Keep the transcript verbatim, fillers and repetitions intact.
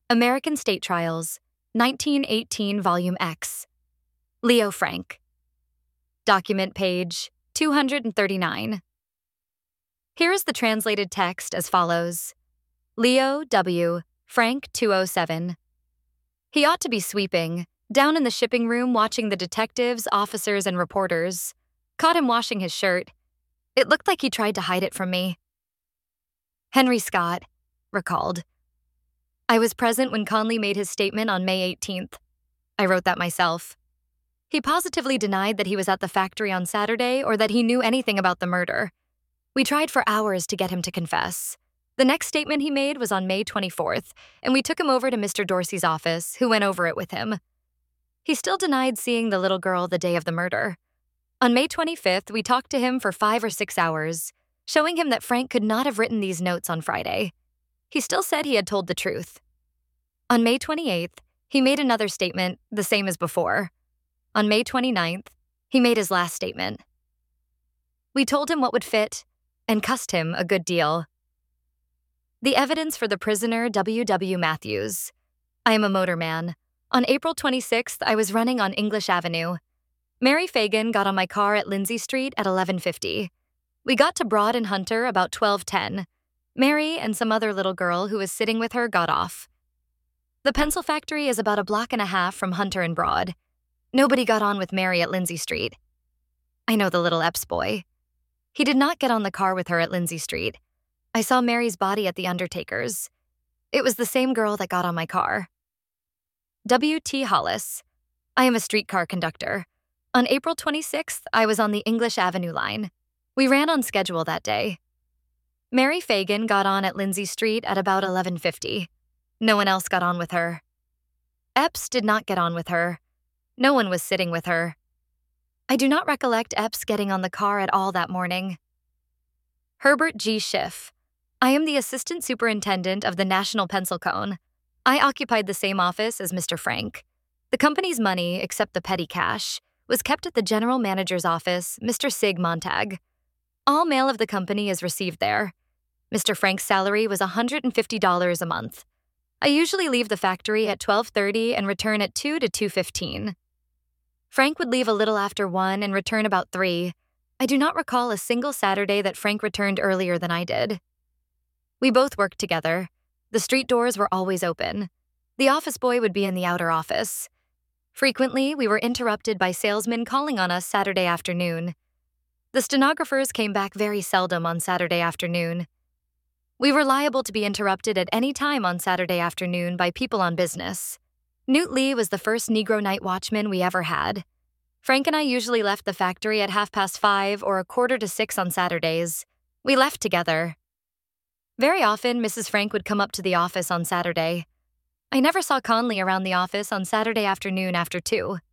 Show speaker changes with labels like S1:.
S1: American State Trials, nineteen eighteen, Volume X. Leo Frank. Document page two hundred thirty-nine. Here is the translated text as follows. Leo W. Frank two oh seven. He ought to be sweeping, down in the shipping room watching the detectives, officers, and reporters. Caught him washing his shirt. It looked like he tried to hide it from me. Henry Scott recalled. I was present when Conley made his statement on May eighteenth. I wrote that myself. He positively denied that he was at the factory on Saturday or that he knew anything about the murder. We tried for hours to get him to confess. The next statement he made was on May twenty-fourth, and we took him over to Mister Dorsey's office, who went over it with him. He still denied seeing the little girl the day of the murder. On May twenty-fifth, we talked to him for five or six hours, showing him that Frank could not have written these notes on Friday. He still said he had told the truth. On May twenty-eighth, he made another statement, the same as before. On May twenty-ninth, he made his last statement. We told him what would fit and cussed him a good deal. The evidence for the prisoner W W Matthews. I am a motorman. On April twenty-sixth, I was running on English Avenue. Mary Fagan got on my car at Lindsay Street at eleven fifty. We got to Broad and Hunter about twelve ten. Mary and some other little girl who was sitting with her got off. The pencil factory is about a block and a half from Hunter and Broad. Nobody got on with Mary at Lindsay Street. I know the little Epps boy. He did not get on the car with her at Lindsay Street. I saw Mary's body at the undertaker's. It was the same girl that got on my car. W T Hollis. I am a streetcar conductor. On April twenty-sixth, I was on the English Avenue line. We ran on schedule that day. Mary Fagan got on at Lindsay Street at about eleven fifty. No one else got on with her. Epps did not get on with her. No one was sitting with her. I do not recollect Epps getting on the car at all that morning. Herbert G. Schiff. I am the assistant superintendent of the National Pencil Cone. I occupied the same office as Mister Frank. The company's money, except the petty cash, was kept at the general manager's office, Mister Sig Montag. All mail of the company is received there. Mister Frank's salary was one hundred fifty dollars a month. I usually leave the factory at twelve thirty and return at two to two fifteen. Frank would leave a little after one and return about three. I do not recall a single Saturday that Frank returned earlier than I did. We both worked together. The street doors were always open. The office boy would be in the outer office. Frequently, we were interrupted by salesmen calling on us Saturday afternoon. The stenographers came back very seldom on Saturday afternoon. We were liable to be interrupted at any time on Saturday afternoon by people on business. Newt Lee was the first Negro night watchman we ever had. Frank and I usually left the factory at half past five or a quarter to six on Saturdays. We left together. Very often, Missus Frank would come up to the office on Saturday. I never saw Conley around the office on Saturday afternoon after two.